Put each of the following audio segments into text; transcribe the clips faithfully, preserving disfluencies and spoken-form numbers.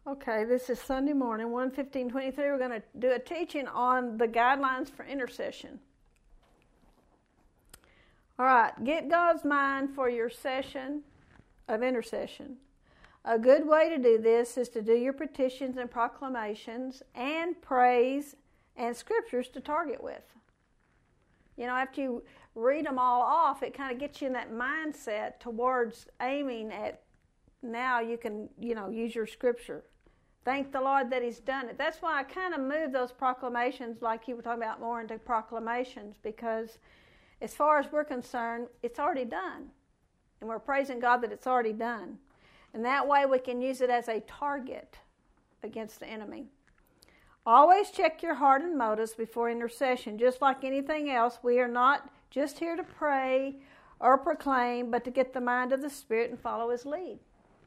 Okay, this is Sunday morning, one fifteen twenty-three. We're going to do a teaching on the guidelines for intercession. All right, get God's mind for your session of intercession. A good way to do this is to do your petitions and proclamations and praise and scriptures to target with. You know, after you read them all off, it kind of gets you in that mindset towards aiming at now you can, you know, use your scripture. Thank the Lord that He's done it. That's why I kind of moved those proclamations, like you were talking about, more into proclamations, because as far as we're concerned, it's already done. And we're praising God that it's already done. And that way we can use it as a target against the enemy. Always check your heart and motives before intercession. Just like anything else, we are not just here to pray or proclaim, but to get the mind of the Spirit and follow His lead.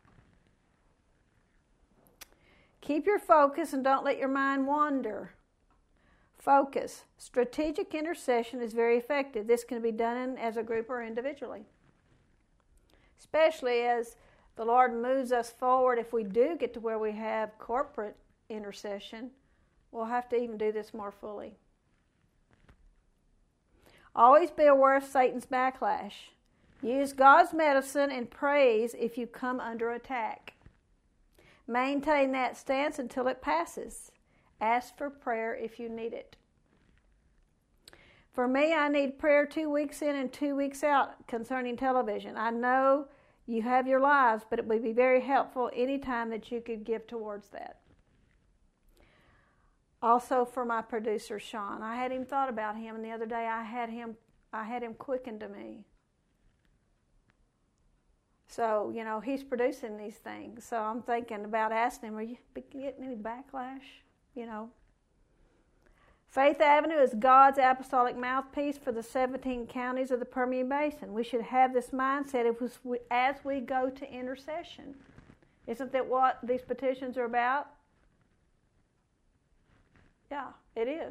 Keep your focus and don't let your mind wander. Focus. Strategic intercession is very effective. This can be done as a group or individually. Especially as the Lord moves us forward, if we do get to where we have corporate intercession, we'll have to even do this more fully. Always be aware of Satan's backlash. Use God's medicine and praise if you come under attack. Maintain that stance until it passes. Ask for prayer if you need it. For me, I need prayer two weeks in and two weeks out concerning television. I know you have your lives, but it would be very helpful any time that you could give towards that. Also for my producer, Sean. I had him thought about him, and the other day I had him I had him quickened to me. So, you know, he's producing these things. So I'm thinking about asking him, are you getting any backlash? You know. Faith Avenue is God's apostolic mouthpiece for the seventeen counties of the Permian Basin. We should have this mindset as we go to intercession. Isn't that what these petitions are about? Yeah, it is.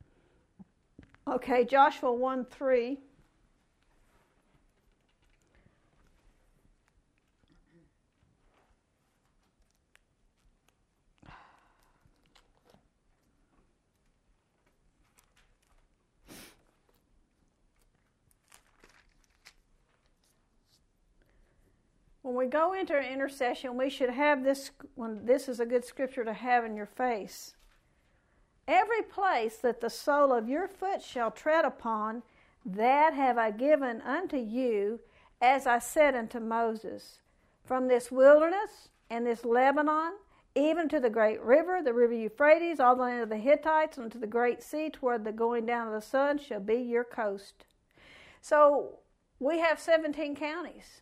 Okay, Joshua one three. When we go into an intercession, we should have this, when this is a good scripture to have in your face. Every place that the sole of your foot shall tread upon, that have I given unto you, as I said unto Moses. From this wilderness and this Lebanon, even to the great river, the river Euphrates, all the land of the Hittites, and to the great sea, toward the going down of the sun, shall be your coast. So we have seventeen counties.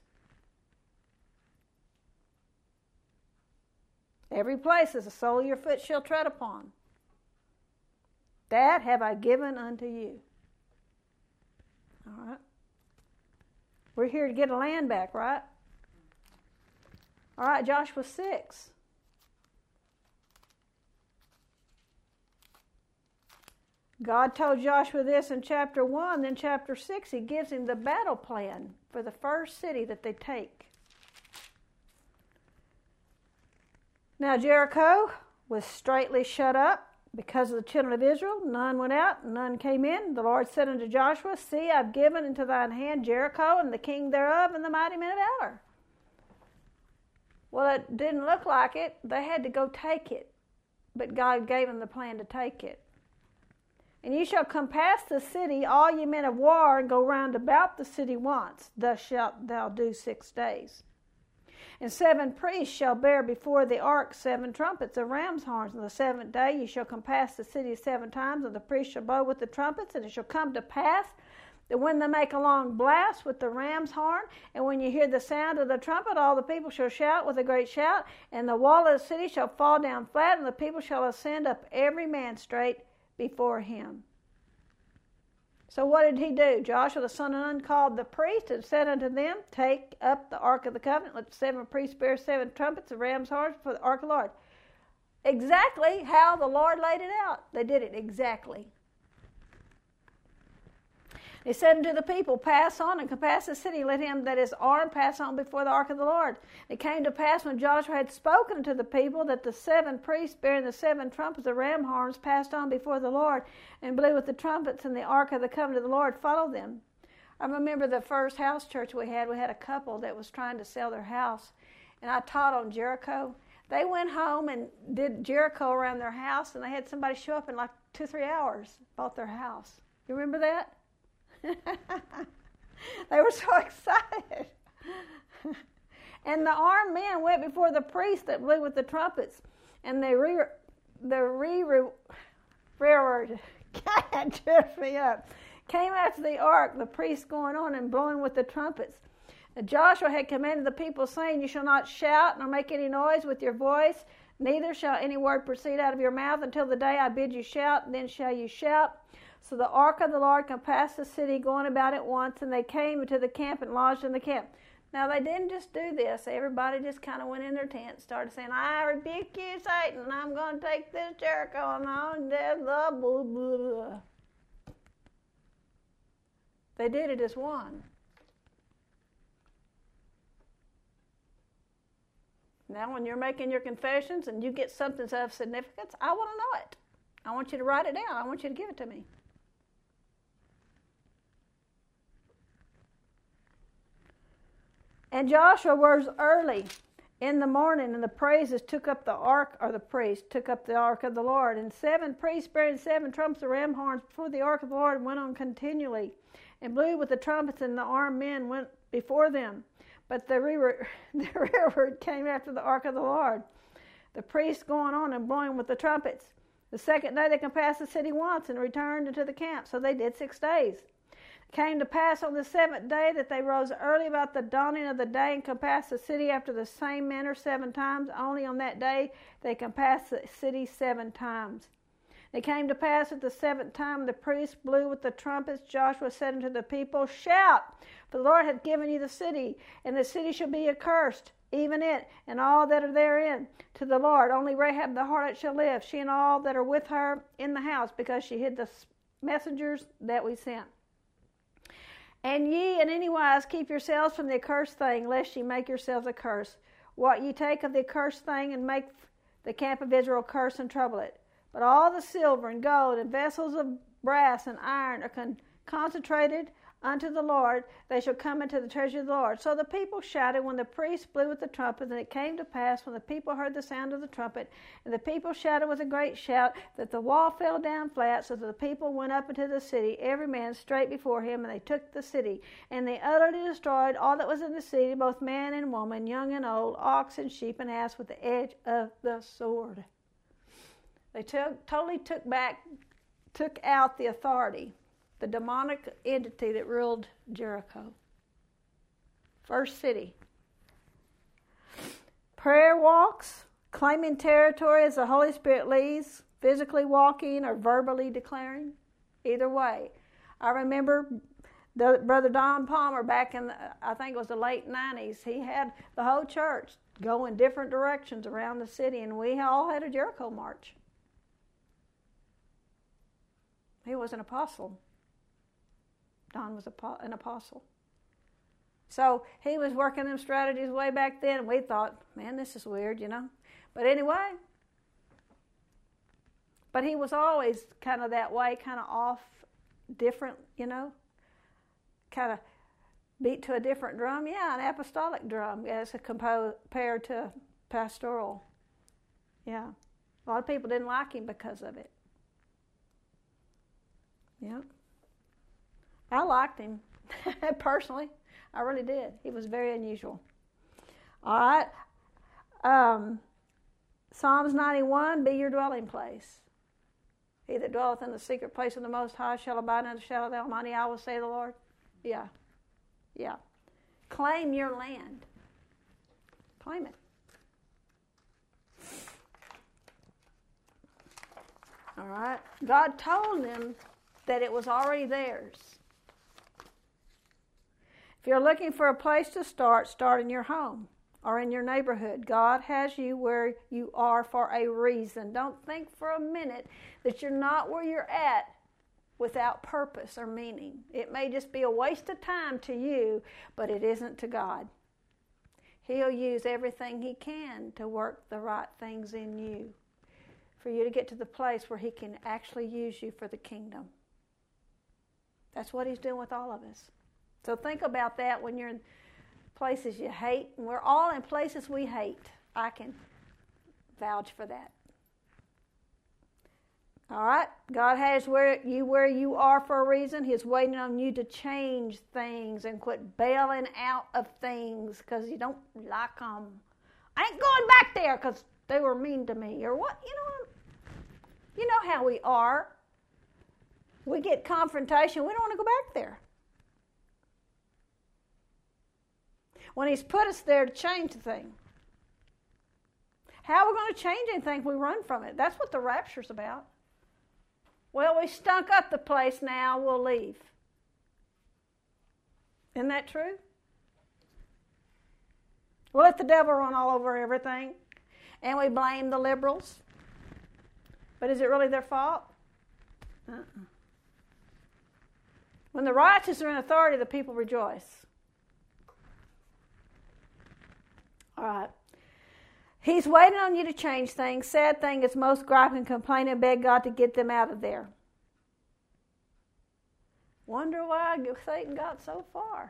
Every place as the sole of your foot shall tread upon. That have I given unto you. All right. We're here to get a land back, right? All right, Joshua six. God told Joshua this in chapter one, then chapter six, He gives him the battle plan for the first city that they take. Now Jericho was straitly shut up because of the children of Israel. None went out, none came in. The Lord said unto Joshua, See, I've given into thine hand Jericho and the king thereof and the mighty men of valor. Well, it didn't look like it. They had to go take it. But God gave them the plan to take it. And ye shall compass the city, all ye men of war, and go round about the city once. Thus shalt thou do six days. And seven priests shall bear before the ark seven trumpets of ram's horns. On the seventh day ye shall compass the city seven times, and the priests shall blow with the trumpets. And it shall come to pass that when they make a long blast with the ram's horn, and when you hear the sound of the trumpet, all the people shall shout with a great shout, and the wall of the city shall fall down flat, and the people shall ascend up every man straight before him. So what did he do? Joshua the son of Nun called the priest and said unto them, Take up the ark of the covenant. Let the seven priests bear seven trumpets of ram's horns for the ark of the Lord. Exactly how the Lord laid it out. They did it exactly. He said unto the people, pass on and compass the city, let him that is armed pass on before the ark of the Lord. It came to pass when Joshua had spoken to the people that the seven priests bearing the seven trumpets of ram horns passed on before the Lord and blew with the trumpets, and the ark of the covenant of the Lord followed them. I remember the first house church we had, we had a couple that was trying to sell their house, and I taught on Jericho. They went home and did Jericho around their house, and they had somebody show up in like two, three hours, bought their house. You remember that? They were so excited. And the armed men went before the priests that blew with the trumpets, and they re, the re, re railroad God tripped me up. Came after the ark, the priests going on and blowing with the trumpets. And Joshua had commanded the people, saying, you shall not shout nor make any noise with your voice, neither shall any word proceed out of your mouth until the day I bid you shout, then shall you shout. So the ark of the Lord compassed the city, going about it once, and they came into the camp and lodged in the camp. Now, they didn't just do this. Everybody just kind of went in their tent, started saying, I rebuke you, Satan, and I'm going to take this Jericho, and on blah, blah, blah, blah. They did it as one. Now, when you're making your confessions and you get something of significance, I want to know it. I want you to write it down. I want you to give it to me. And Joshua rose early in the morning, and the praises took up the ark, or the priest took up the ark of the Lord. And seven priests bearing seven trumpets of ram horns before the ark of the Lord went on continually, and blew with the trumpets, and the armed men went before them. But the rearward, the rearward came after the ark of the Lord, the priests going on and blowing with the trumpets. The second day they compassed the city once and returned into the camp. So they did six days. It came to pass on the seventh day that they rose early about the dawning of the day and compassed the city after the same manner seven times. Only on that day they compassed the city seven times. It came to pass at the seventh time the priests blew with the trumpets. Joshua said unto the people, shout, for the Lord hath given you the city, and the city shall be accursed, even it, and all that are therein, to the Lord. Only Rahab the harlot shall live, she and all that are with her in the house, because she hid the messengers that we sent. And ye in any wise keep yourselves from the accursed thing, lest ye make yourselves a curse. What ye take of the accursed thing, and make the camp of Israel curse and trouble it. But all the silver and gold and vessels of brass and iron are con- consecrated unto the Lord. They shall come into the treasure of the Lord. So the people shouted when the priests blew with the trumpet. And it came to pass when the people heard the sound of the trumpet, and the people shouted with a great shout, that the wall fell down flat, so that the people went up into the city, every man straight before him, and they took the city. And they utterly destroyed all that was in the city, both man and woman, young and old, ox and sheep and ass, with the edge of the sword. They took, totally took back, took out the authority, the demonic entity that ruled Jericho. First city. Prayer walks, claiming territory as the Holy Spirit leads, physically walking or verbally declaring. Either way. I remember the, Brother Don Palmer back in, the, I think it was the late nineties, he had the whole church go in different directions around the city, and we all had a Jericho march. He was an apostle. Don was an apostle. So he was working them strategies way back then, and we thought, man, this is weird, you know. But anyway, but he was always kind of that way, kind of off, different, you know, kind of beat to a different drum. Yeah, an apostolic drum as compared to pastoral. Yeah, a lot of people didn't like him because of it. Yeah. I liked him personally. I really did. He was very unusual. All right. Um, Psalms ninety-one, be your dwelling place. He that dwelleth in the secret place of the Most High shall abide under the shadow of the Almighty. I will say the Lord. Yeah. Yeah. Claim your land. Claim it. All right. God told them that it was already theirs. If you're looking for a place to start, start in your home or in your neighborhood. God has you where you are for a reason. Don't think for a minute that you're not where you're at without purpose or meaning. It may just be a waste of time to you, but it isn't to God. He'll use everything He can to work the right things in you for you to get to the place where He can actually use you for the kingdom. That's what He's doing with all of us. So think about that when you're in places you hate. And we're all in places we hate. I can vouch for that. All right? God has where you where you are for a reason. He's waiting on you to change things and quit bailing out of things because you don't like them. I ain't going back there because they were mean to me or what. You know, you know how we are. We get confrontation. We don't want to go back there. When He's put us there to change the thing. How are we going to change anything if we run from it? That's what the rapture's about. Well, we stunk up the place now, we'll leave. Isn't that true? We let the devil run all over everything, and we blame the liberals. But is it really their fault? Uh-uh. When the righteous are in authority, the people rejoice. All right. He's waiting on you to change things. Sad thing is most gripe and complain and beg God to get them out of there. Wonder why Satan got so far.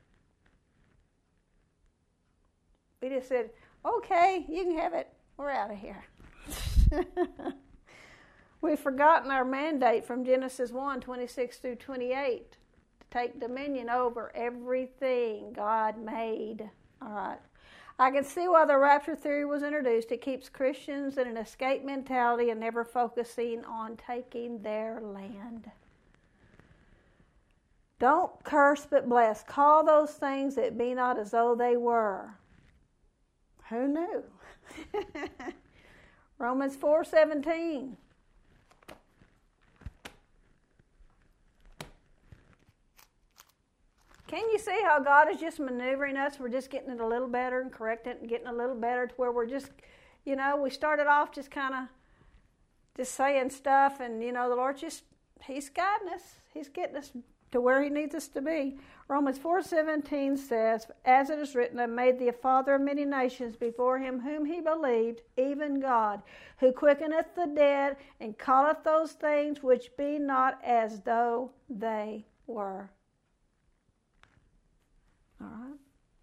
We just said, okay, you can have it. We're out of here. We've forgotten our mandate from Genesis one, twenty-six through twenty-eight to take dominion over everything God made. All right. I can see why the rapture theory was introduced. It keeps Christians in an escape mentality and never focusing on taking their land. Don't curse but bless. Call those things that be not as though they were. Who knew? Romans four seventeen. Can you see how God is just maneuvering us? We're just getting it a little better and correcting it and getting a little better to where we're just, you know, we started off just kind of just saying stuff and, you know, the Lord just, He's guiding us. He's getting us to where He needs us to be. Romans four seventeen says, as it is written, I made thee a father of many nations before Him whom He believed, even God, who quickeneth the dead and calleth those things which be not as though they were. All right.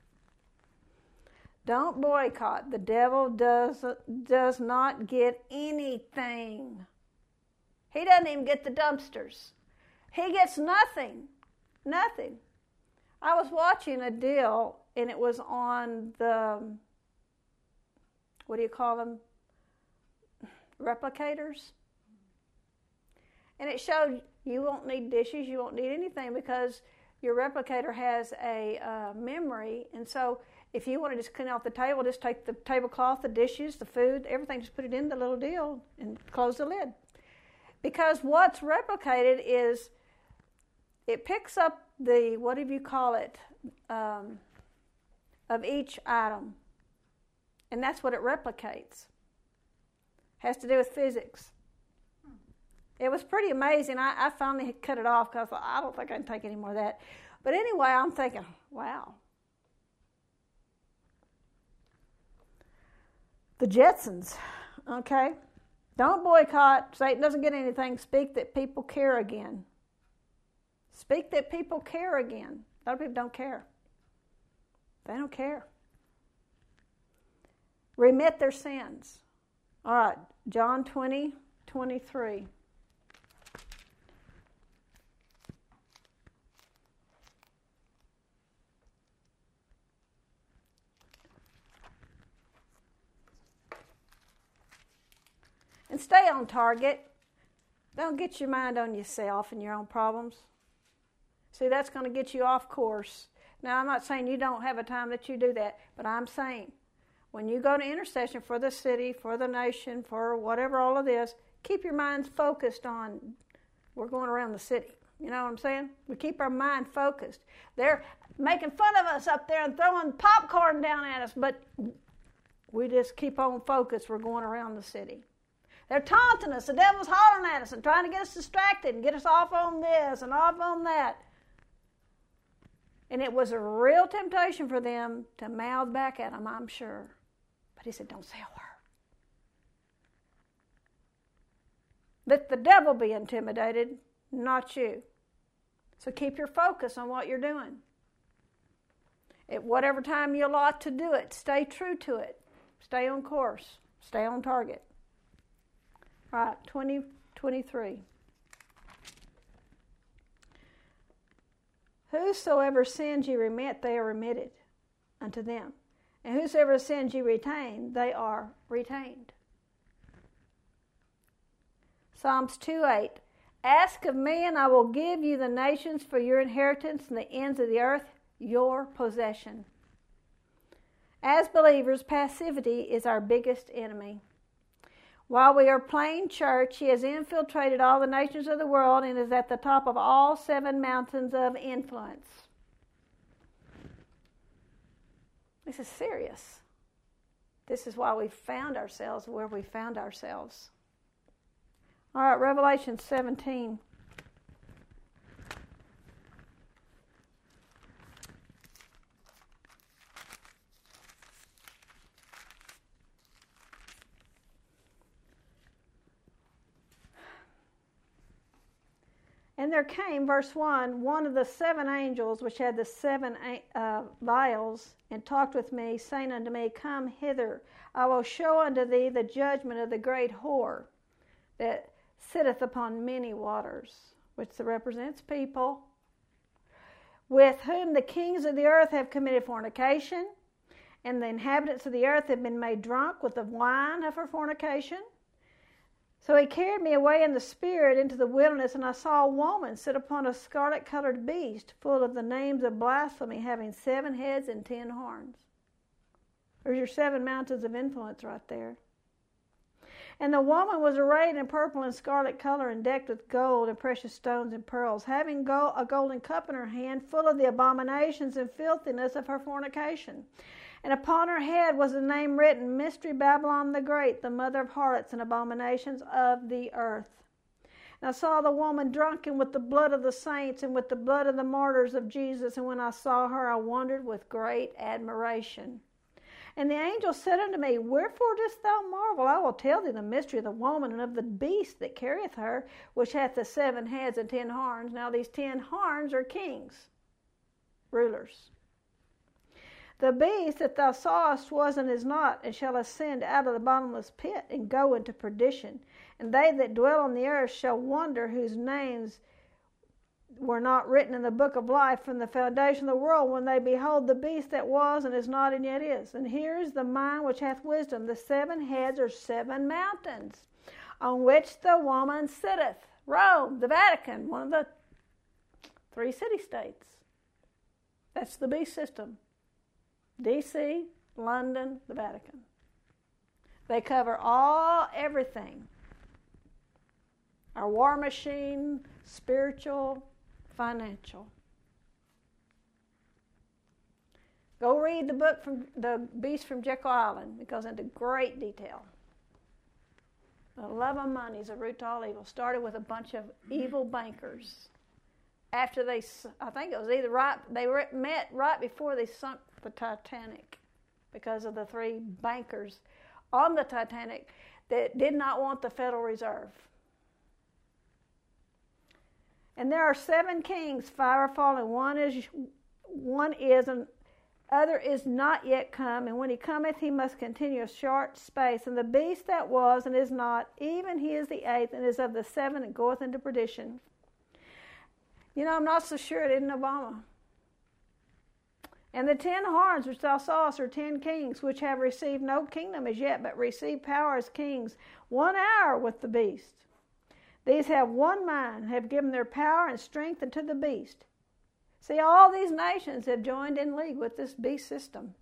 Don't boycott. The devil does, does not get anything. He doesn't even get the dumpsters. He gets nothing. Nothing. I was watching a deal, and it was on the, what do you call them? Replicators. And it showed you won't need dishes, you won't need anything because your replicator has a uh, memory, and so if you want to just clean off the table, just take the tablecloth, the dishes, the food, everything, just put it in the little deal and close the lid. Because what's replicated is it picks up the, what do you call it, um, of each item, and that's what it replicates. Has to do with physics. It was pretty amazing. I, I finally cut it off because I don't think I can take any more of that. But anyway, I'm thinking, wow. The Jetsons, okay? Don't boycott. Satan doesn't get anything. Speak that people care again. Speak that people care again. A lot of people don't care. They don't care. Remit their sins. All right, John twenty, twenty-three. And stay on target. Don't get your mind on yourself and your own problems. See, that's going to get you off course. Now, I'm not saying you don't have a time that you do that, but I'm saying when you go to intercession for the city, for the nation, for whatever, all of this, keep your minds focused on, we're going around the city. You know what I'm saying? We keep our mind focused. They're making fun of us up there and throwing popcorn down at us, but we just keep on focused. We're going around the city. They're taunting us. The devil's hollering at us and trying to get us distracted and get us off on this and off on that. And it was a real temptation for them to mouth back at him, I'm sure. But he said, don't say a word. Let the devil be intimidated, not you. So keep your focus on what you're doing. At whatever time you allot to do it, stay true to it. Stay on course. Stay on target. All right, twenty twenty-three. Whosoever sins ye remit, they are remitted unto them. And whosoever sins ye retain, they are retained. Psalms two eight. Ask of me, and I will give you the nations for your inheritance, and the ends of the earth your possession. As believers, passivity is our biggest enemy. While we are playing church, he has infiltrated all the nations of the world and is at the top of all seven mountains of influence. This is serious. This is why we found ourselves where we found ourselves. All right, Revelation seventeen. And there came, verse one, one of the seven angels which had the seven uh, vials, and talked with me, saying unto me, Come hither, I will show unto thee the judgment of the great whore that sitteth upon many waters, which represents people, with whom the kings of the earth have committed fornication, and the inhabitants of the earth have been made drunk with the wine of her fornication. So he carried me away in the spirit into the wilderness, and I saw a woman sit upon a scarlet-colored beast, full of the names of blasphemy, having seven heads and ten horns. There's your seven mountains of influence right there. And the woman was arrayed in purple and scarlet color, and decked with gold and precious stones and pearls, having gold, a golden cup in her hand, full of the abominations and filthiness of her fornication. And upon her head was a name written, Mystery Babylon the Great, the mother of harlots and abominations of the earth. And I saw the woman drunken with the blood of the saints and with the blood of the martyrs of Jesus. And when I saw her, I wondered with great admiration. And the angel said unto me, Wherefore dost thou marvel? I will tell thee the mystery of the woman and of the beast that carrieth her, which hath the seven heads and ten horns. Now these ten horns are kings, rulers. The beast that thou sawest was and is not, and shall ascend out of the bottomless pit, and go into perdition. And they that dwell on the earth shall wonder, whose names were not written in the book of life from the foundation of the world, when they behold the beast that was and is not and yet is. And here is the mind which hath wisdom. The seven heads are seven mountains, on which the woman sitteth. Rome, the Vatican, one of the three city-states. That's the beast system. D C, London, the Vatican. They cover all, everything. Our war machine, spiritual, financial. Go read the book from The Beast from Jekyll Island. It goes into great detail. The love of money is a root to all evil. Started with a bunch of evil bankers. After they, I think it was either right, they met right before they sunk the Titanic, because of the three bankers on the Titanic that did not want the Federal Reserve. And there are seven kings, five are fallen, one is, one is, and other is not yet come, and when he cometh, he must continue a short space. And the beast that was and is not, even he is the eighth, and is of the seven, and goeth into perdition. You know, I'm not so sure it isn't Obama. And the ten horns which thou sawest are ten kings, which have received no kingdom as yet, but receive power as kings, one hour with the beast. These have one mind, have given their power and strength unto the beast. See, all these nations have joined in league with this beast system.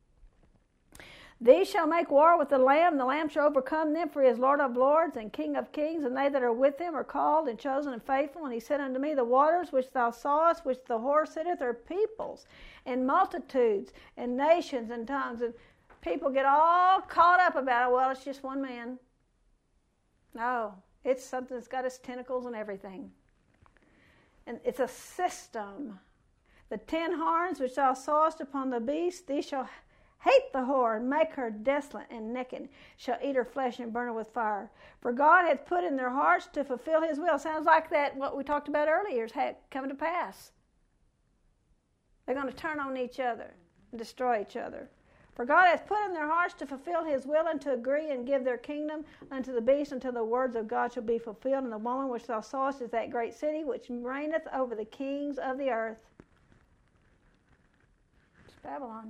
These shall make war with the Lamb, the Lamb shall overcome them, for he is Lord of lords and King of kings, and they that are with him are called and chosen and faithful. And he said unto me, The waters which thou sawest, which the whore sitteth, are peoples, and multitudes, and nations, and tongues. And people get all caught up about it. Well, it's just one man. No, it's something that's got its tentacles and everything. And it's a system. The ten horns which thou sawest upon the beast, these shall hate the whore, and make her desolate and naked, shall eat her flesh and burn her with fire. For God hath put in their hearts to fulfill his will. Sounds like that, what we talked about earlier, is coming to pass. They're going to turn on each other and destroy each other. For God hath put in their hearts to fulfill his will, and to agree and give their kingdom unto the beast, until the words of God shall be fulfilled. And the woman which thou sawest is that great city, which reigneth over the kings of the earth. It's Babylon.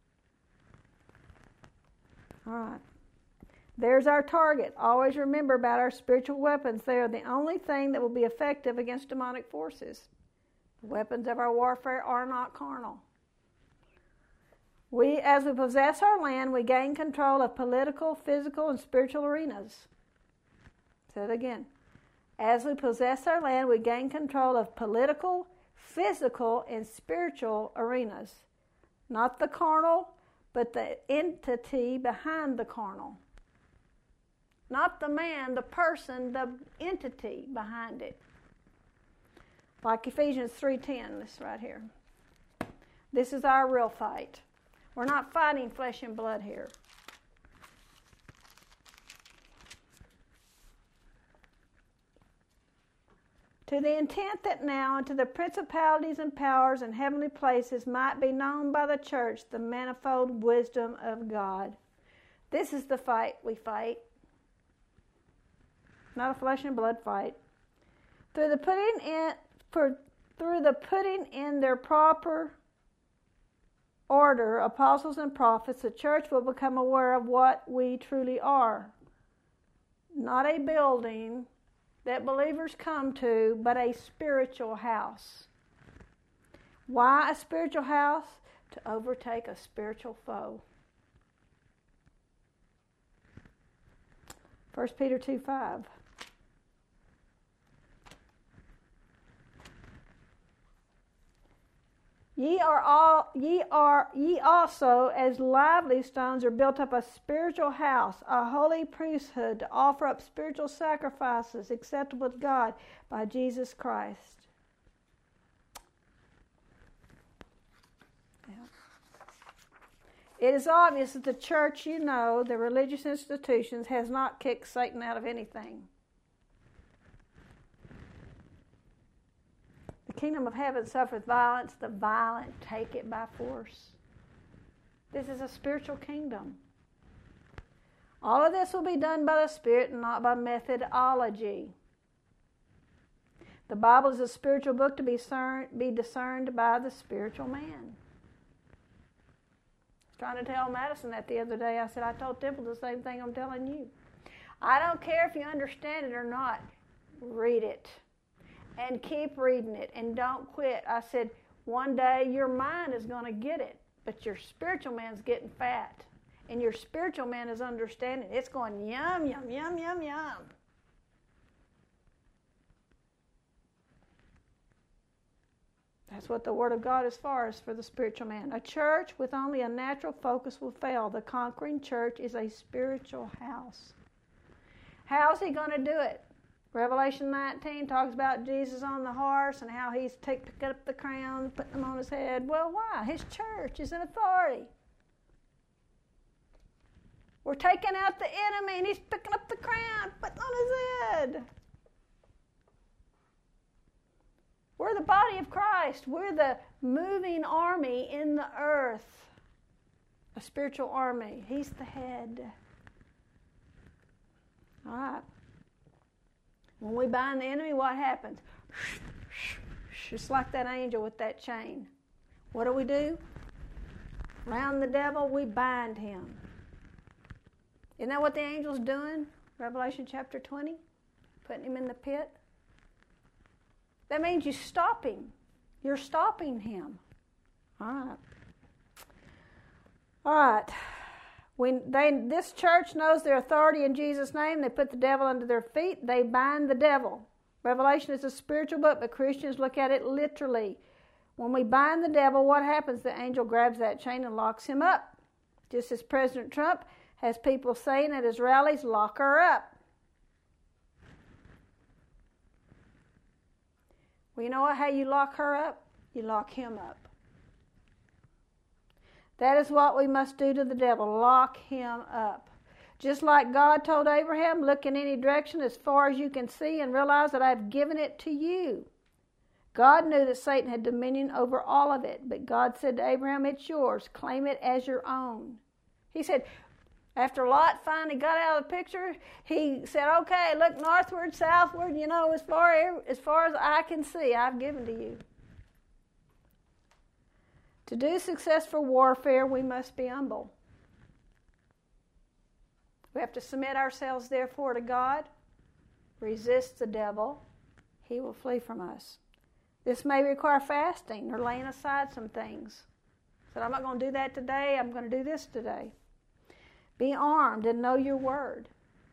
All right. There's our target. Always remember about our spiritual weapons. They are the only thing that will be effective against demonic forces. The weapons of our warfare are not carnal. We, as we possess our land, we gain control of political, physical, and spiritual arenas. Say it again. As we possess our land, we gain control of political, physical, and spiritual arenas. Not the carnal, but the entity behind the carnal. Not the man, the person, the entity behind it. Like Ephesians three ten, this right here. This is our real fight. We're not fighting flesh and blood here. To the intent that now unto the principalities and powers in heavenly places might be known by the church the manifold wisdom of God. This is the fight we fight. Not a flesh and blood fight. Through the putting in for through the putting in their proper order, apostles and prophets, the church will become aware of what we truly are. Not a building that believers come to, but a spiritual house. Why a spiritual house? To overtake a spiritual foe. First Peter two five. Ye are all ye are ye also as lively stones are built up a spiritual house, a holy priesthood, to offer up spiritual sacrifices acceptable to God by Jesus Christ. Yeah. It is obvious that the church, you know, the religious institutions, has not kicked Satan out of anything. The kingdom of heaven suffereth violence, the violent take it by force. This is a spiritual kingdom. All of this will be done by the Spirit and not by methodology. The Bible is a spiritual book to be discerned, be discerned by the spiritual man. I was trying to tell Madison that the other day. I said, I told Temple the same thing I'm telling you. I don't care if you understand it or not. Read it. And keep reading it, and don't quit. I said, one day your mind is going to get it, but your spiritual man's getting fat. And your spiritual man is understanding. It's going yum, yum, yum, yum, yum. That's what the Word of God is for, is for the spiritual man. A church with only a natural focus will fail. The conquering church is a spiritual house. How's he going to do it? Revelation nineteen talks about Jesus on the horse and how he's taking up the crown, putting them on his head. Well, why? His church is in authority. We're taking out the enemy and he's picking up the crown, putting it on his head. We're the body of Christ. We're the moving army in the earth. A spiritual army. He's the head. All right. When we bind the enemy, what happens? Just like that angel with that chain. What do we do? Round the devil, we bind him. Isn't that what the angel's doing? Revelation chapter twenty? Putting him in the pit? That means you stop him. You're stopping him. All right. All right. When they, this church knows their authority in Jesus' name, they put the devil under their feet, they bind the devil. Revelation is a spiritual book, but Christians look at it literally. When we bind the devil, what happens? The angel grabs that chain and locks him up. Just as President Trump has people saying at his rallies, lock her up. Well, you know what? How you lock her up? You lock him up. That is what we must do to the devil. Lock him up. Just like God told Abraham, look in any direction as far as you can see and realize that I've given it to you. God knew that Satan had dominion over all of it, but God said to Abraham, it's yours. Claim it as your own. He said, after Lot finally got out of the picture, he said, okay, look northward, southward, you know, as far, as far as I can see, I've given to you. To do successful warfare, we must be humble. We have to submit ourselves, therefore, to God. Resist the devil. He will flee from us. This may require fasting or laying aside some things. So I'm not going to do that today. I'm going to do this today. Be armed and know your word.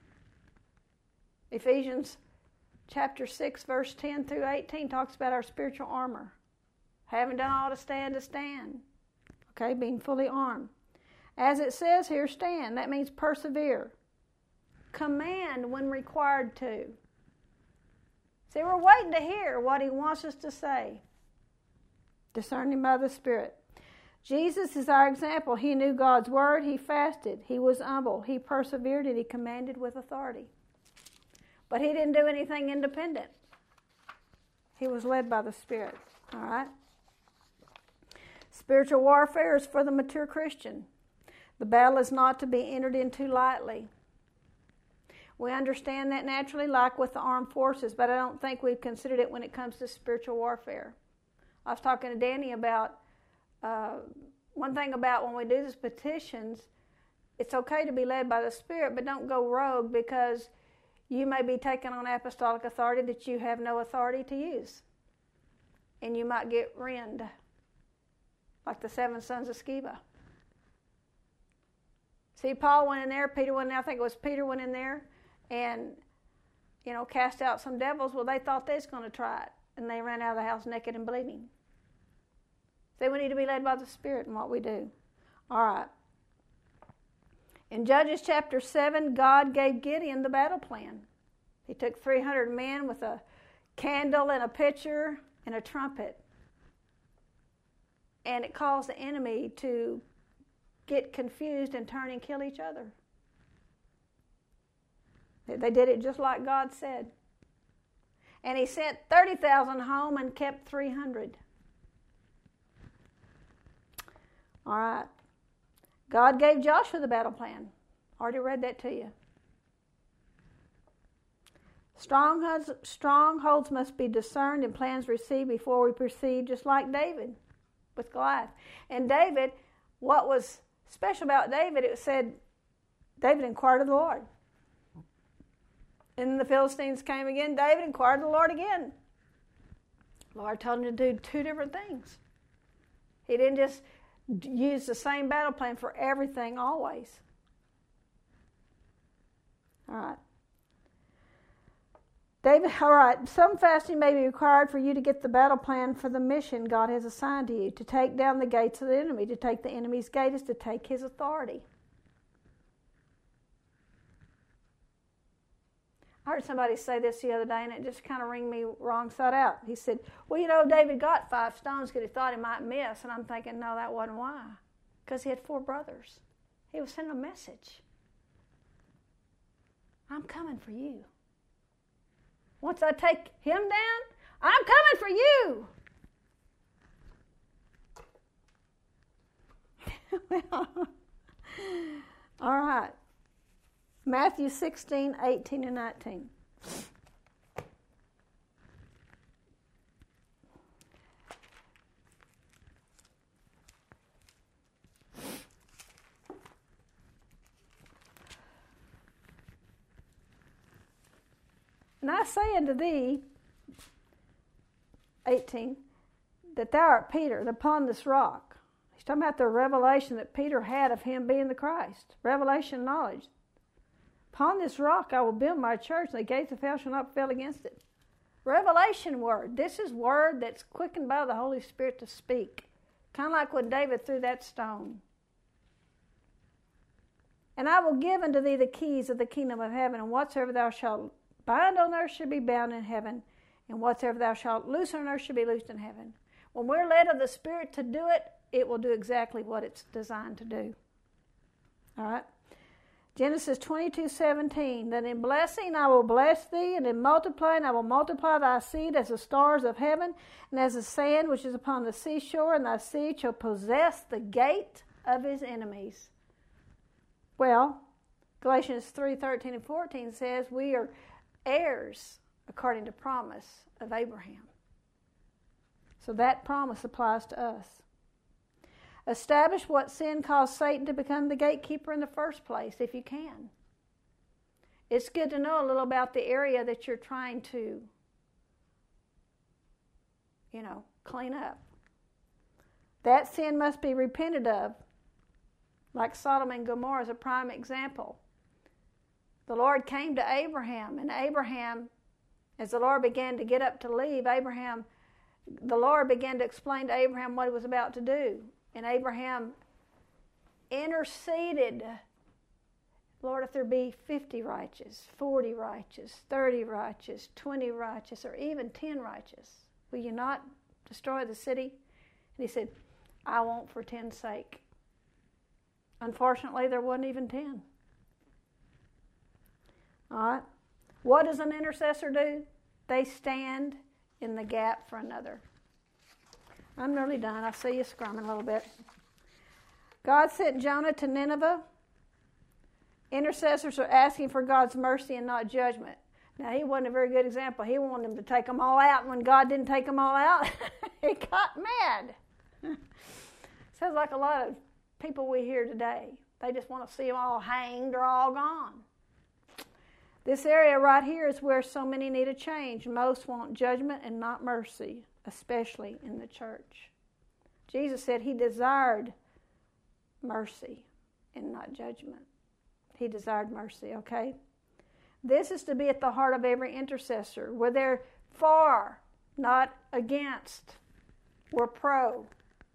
Ephesians chapter six, verse ten through eighteen talks about our spiritual armor. Having done all to stand, to stand. Okay, being fully armed. As it says here, stand. That means persevere. Command when required to. See, we're waiting to hear what he wants us to say. Discerning by the Spirit. Jesus is our example. He knew God's word. He fasted. He was humble. He persevered, and he commanded with authority. But he didn't do anything independent. He was led by the Spirit. All right? Spiritual warfare is for the mature Christian. The battle is not to be entered into lightly. We understand that naturally, like with the armed forces, but I don't think we've considered it when it comes to spiritual warfare. I was talking to Danny about uh, one thing about when we do these petitions, it's okay to be led by the Spirit, but don't go rogue, because you may be taking on apostolic authority that you have no authority to use. And you might get rend, like the seven sons of Sceva. See, Paul went in there, Peter went in there, I think it was Peter went in there, and, you know, cast out some devils. Well, they thought they was going to try it, and they ran out of the house naked and bleeding. So we need to be led by the Spirit in what we do. All right. In Judges chapter seven, God gave Gideon the battle plan. He took three hundred men with a candle and a pitcher and a trumpet. And it caused the enemy to get confused and turn and kill each other. They did it just like God said. And he sent thirty thousand home and kept three hundred. All right. God gave Joshua the battle plan. Already read that to you. Strongholds, strongholds must be discerned and plans received before we proceed, just like David with Goliath. And David, what was special about David, it said David inquired of the Lord. And the Philistines came again. David inquired of the Lord again. The Lord told him to do two different things. He didn't just use the same battle plan for everything always. All right. David, all right, some fasting may be required for you to get the battle plan for the mission God has assigned to you. To take down the gates of the enemy. To take the enemy's gate is to take his authority. I heard somebody say this the other day, and it just kind of rang me wrong side out. He said, well, you know, David got five stones because he thought he might miss. And I'm thinking, no, that wasn't why. Because he had four brothers. He was sending a message. I'm coming for you. Once I take him down, I'm coming for you. Well, all right. Matthew sixteen, eighteen, and nineteen. And I say unto thee, eighteen, that thou art Peter, and upon this rock. He's talking about the revelation that Peter had of him being the Christ. Revelation knowledge. Upon this rock I will build my church, and the gates of hell shall not prevail against it. Revelation word. This is word that's quickened by the Holy Spirit to speak. Kind of like when David threw that stone. And I will give unto thee the keys of the kingdom of heaven, and whatsoever thou shalt bind on earth shall be bound in heaven, And whatsoever thou shalt loose on earth shall be loosed in heaven. When we're led of the Spirit to do it, it will do exactly what it's designed to do. All right? Genesis twenty-two seventeen, that in blessing I will bless thee, and in multiplying I will multiply thy seed as the stars of heaven, and as the sand which is upon the seashore, and thy seed shall possess the gate of his enemies. Well, Galatians three thirteen and fourteen says we are heirs according to promise of Abraham. So that promise applies to us. Establish what sin caused Satan to become the gatekeeper in the first place, if you can. It's good to know a little about the area that you're trying to, you know, clean up. That sin must be repented of, like Sodom and Gomorrah is a prime example. The Lord came to Abraham, and Abraham, as the Lord began to get up to leave, Abraham, the Lord began to explain to Abraham what he was about to do. And Abraham interceded, Lord, if there be fifty righteous, forty righteous, thirty righteous, twenty righteous, or even ten righteous, will you not destroy the city? And he said, I won't for ten's sake. Unfortunately, there wasn't even ten. All right. What does an intercessor do? They stand in the gap for another. I'm nearly done. I see you squirming a little bit. God sent Jonah to Nineveh. Intercessors are asking for God's mercy and not judgment. Now, he wasn't a very good example. He wanted them to take them all out, and when God didn't take them all out, he got mad. Sounds like a lot of people we hear today. They just want to see them all hanged or all gone. This area right here is where so many need a change. Most want judgment and not mercy, especially in the church. Jesus said he desired mercy and not judgment. He desired mercy, okay? This is to be at the heart of every intercessor, where they're for, not against. We're pro.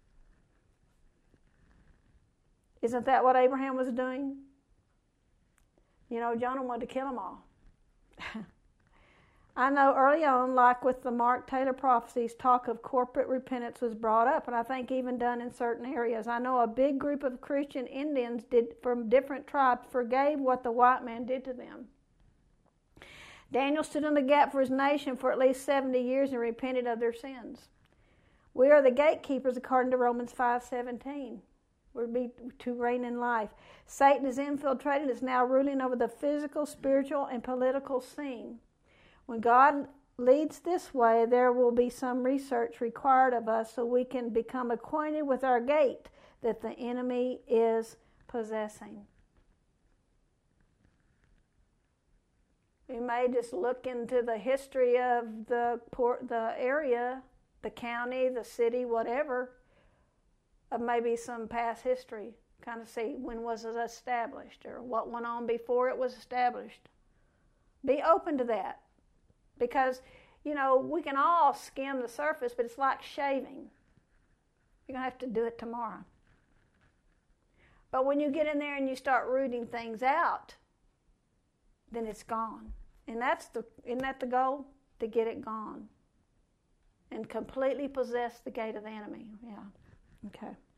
Isn't that what Abraham was doing? You know, Jonah wanted to kill them all. I know early on, like with the Mark Taylor prophecies, talk of corporate repentance was brought up, and I think even done in certain areas. I know a big group of Christian Indians did from different tribes forgave what the white man did to them. Daniel stood in the gap for his nation for at least seventy years and repented of their sins. We are the gatekeepers according to Romans five seventeen. We're to be to reign in life. Satan is infiltrated, is now ruling over the physical, spiritual, and political scene. When God leads this way, there will be some research required of us so we can become acquainted with our gate that the enemy is possessing. We may just look into the history of the port, the area, the county, the city, whatever, of maybe some past history, kind of see when was it established or what went on before it was established. Be open to that, because, you know, we can all skim the surface, but it's like shaving. You're going to have to do it tomorrow. But when you get in there and you start rooting things out, then it's gone. And that's the, isn't that the goal? To get it gone. And completely possess the gate of the enemy. Yeah. Okay.